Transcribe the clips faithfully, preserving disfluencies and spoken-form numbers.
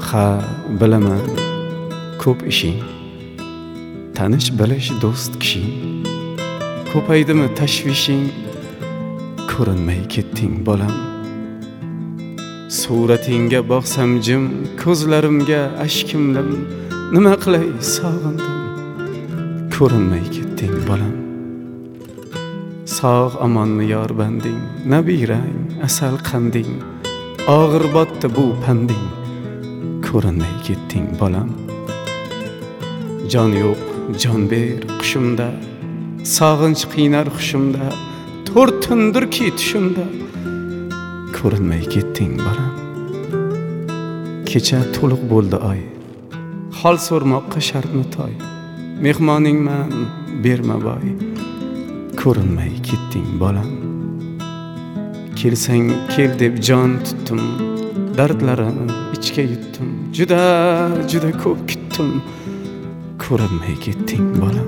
ha bilaman ko'p ishing, tanish bilish do'st kishing, ko'paydimi tashvishing, ko'rinmay ketding bolam. Suratingga boqsam jim, ko'zlarimga ashkimlim, nima qilay sog'indim, ko'rinmay ketding bolam. Sog' amonmi yor banding, nabirang asal qanding, og'ir botdi bu panding, ko'rinmay ketding bolam. Jon yo'q jon ber qushimda, sog'inch qiynar hushimda, to'rt tundirki tushimda, ko'rinmay ketding bolam. Kecha to'liq bo'ldi oy, hol so'rmoqqa shartmi toy, mehmoningman berma boy, ko'rinmay ketding bolam. Kelsang kel deb jon tutdim, dardlarim ichga yutdim, juda juda ko'p kutdim, ko'rinmay ketding bolam.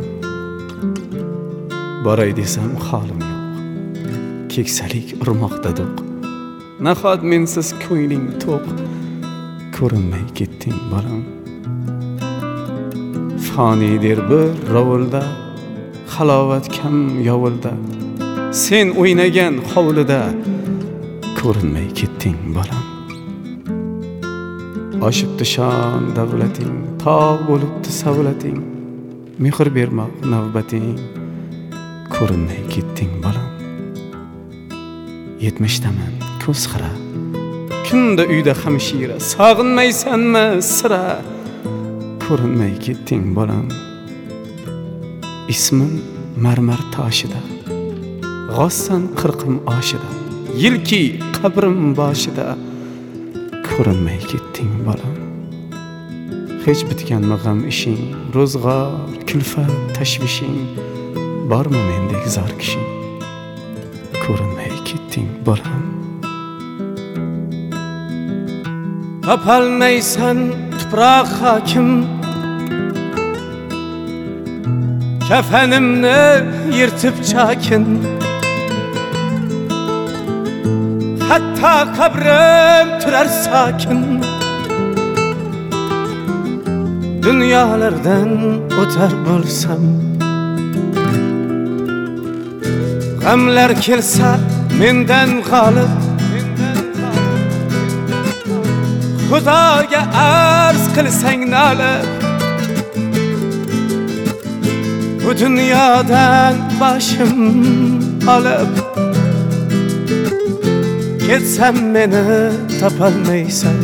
Boray desam holim yo'q, keksalik urmoqda do'q, nahot mensiz ko'ngling to'q, ko'rinmay ketding bolam. Fonidir bir rovulda, halovat kam yovulda, sen o'ynagan hovlida, ko'rinmay ketding bolam. Oshibdi shon davlating, tog' bo'libdi savlating, mehr bermoq navbating, ko'rinmay ketding bolam. Yetmishdaman ko'z xira, kunda uyda hamshira, sog'inmaysanmi sira, ko'rinmay ketding bolam. Ismim marmar toshida, g'ossan qirqim oshida, yilki qabrim boshida, ko'rinmay ketding bolam. Hech bitganmi g'am ishing, ro'zg'or, kulfat, tashvishing, bormi mendek zor kishing, ko'rinmay ketding bolam. Topolmaysan tuproq hokim, kafanimni yirtib chakin, hatto qabrim turar sokin. Dunyolardan o'tar bo'lsam, g'amlar kelsa mendan g'olib, Xudoga arz qilsang nolib, bu dunyodan boshim olib, ketsam meni topolmaysan.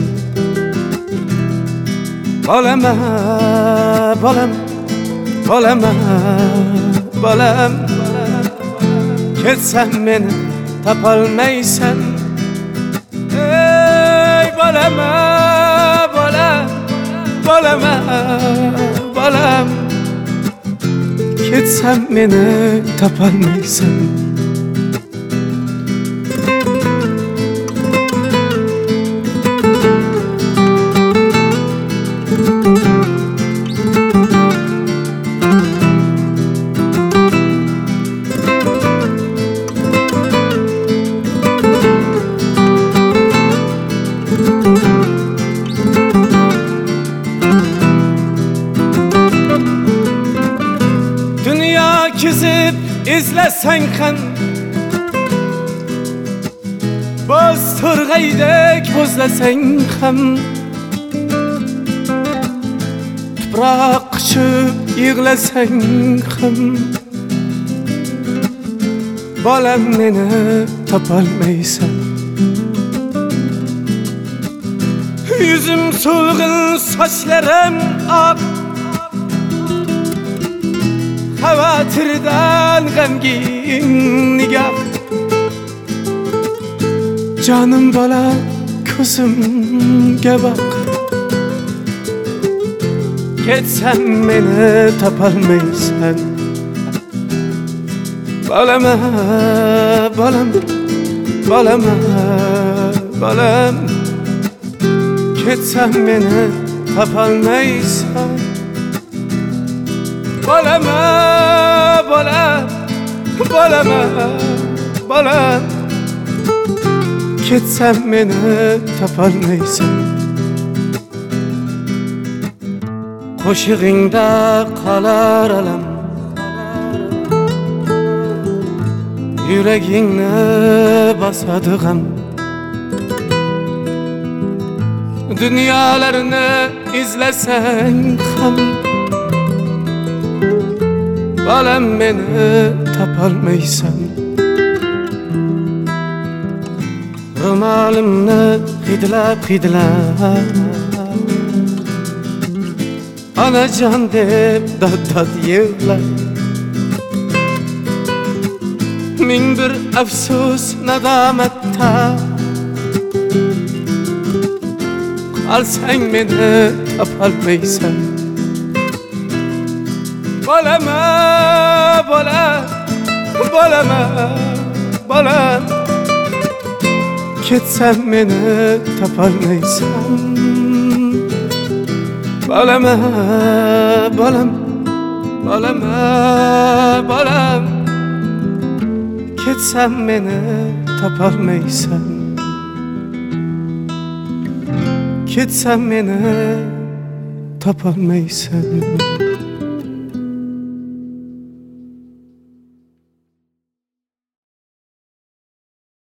Bolama, bolam, bolama, bolam, ketsam meni topolmaysan. Ey bolama, bolam, bolama, bolam, ketsam meni topolmaysan. Kizib izlasang ham, boz turg'aydek bo'zlasang ham, tuproq quchib yig'lasang ham, bolam meni topolmaysan. Yuzim so'lg'in, sochlarim oq, xavotirdan g'amgin nigoh. Jonim bola ko'zimga boq, ketsam meni topolmaysan. Bolama, bolam, bolama, bolam, ketsam meni topolmaysan. Bolama, bolam, bolama, bolam, ketsam meni topolmaysan. qo'shig'ingda qolar alam, yuragingni bosadi g'am. Dunyolarni izlasang ham bolam meni topolmaysan. Ro'molimni hidlab hidlab onajon deb dod-dod yig'lar. Ming bir afsus nadomatda qolsang meni topolmaysan. Bolama, bola, bolama, bolam, ketsam meni topolmaysan. Bolama, bolam, bolama, bolam, ketsam meni topolmaysan. Ketsam meni topolmaysan.